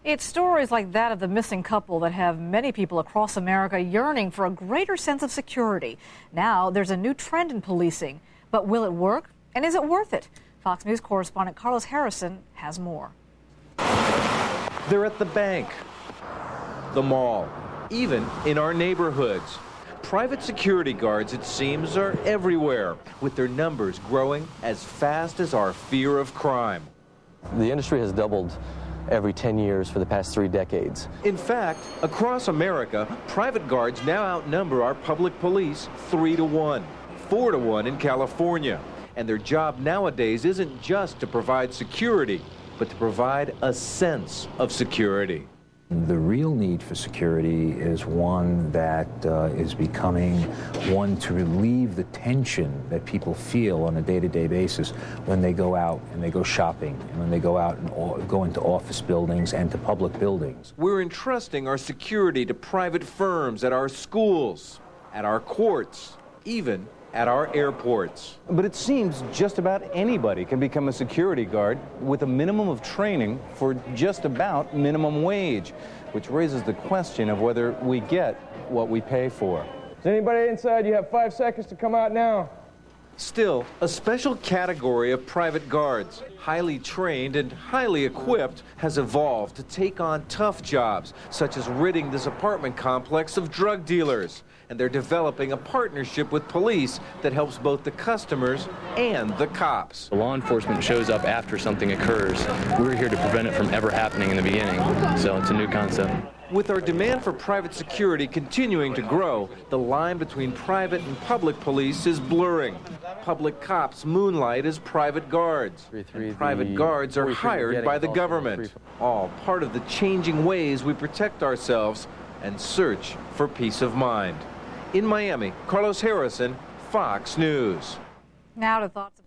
It's stories like that of the missing couple that have many people across America yearning for a greater sense of security. Now there's a new trend in policing. But will it work? And is it worth it? Fox News correspondent Carlos Harrison has more. They're at the bank, the mall, even in our neighborhoods. Private security guards, it seems, are everywhere, with their numbers growing as fast as our fear of crime. The industry has doubled every 10 years for the past 3 decades. In fact, across America, private guards now outnumber our public police 3-to-1, 4-to-1 in California. And their job nowadays isn't just to provide security, but to provide a sense of security. The real need for security is one that is becoming one to relieve the tension that people feel on a day-to-day basis when they go out and they go shopping and when they go out and go into office buildings and to public buildings. We're entrusting our security to private firms at our schools, at our courts, even at our airports. But it seems just about anybody can become a security guard with a minimum of training for just about minimum wage, which raises the question of whether we get what we pay for. Is anybody inside? You have 5 seconds to come out now. Still, a special category of private guards, highly trained and highly equipped, has evolved to take on tough jobs, such as ridding this apartment complex of drug dealers. And they're developing a partnership with police that helps both the customers and the cops. Law enforcement shows up after something occurs. We're here to prevent it from ever happening in the beginning, so it's a new concept. With our demand for private security continuing to grow, the line between private and public police is blurring. Public cops moonlight as private guards, and private guards are hired by the government. All part of the changing ways we protect ourselves and search for peace of mind. In Miami, Carlos Harrison, Fox News. Now to thoughts.